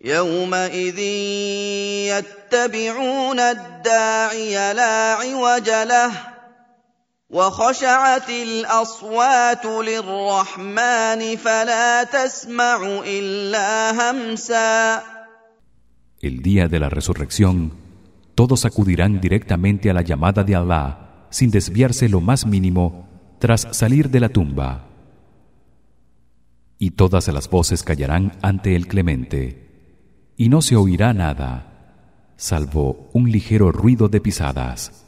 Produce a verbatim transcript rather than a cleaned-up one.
يومئذ يتبعون الداعي لا عوج له وخشعت الأصوات للرحمن فلا تسمع إلا همسا. El día de la resurrección, todos acudirán directamente a la llamada de Allah sin desviarse lo más mínimo tras salir de la tumba. Y todas las voces callarán ante el Clemente, y no se oirá nada, salvo un ligero ruido de pisadas.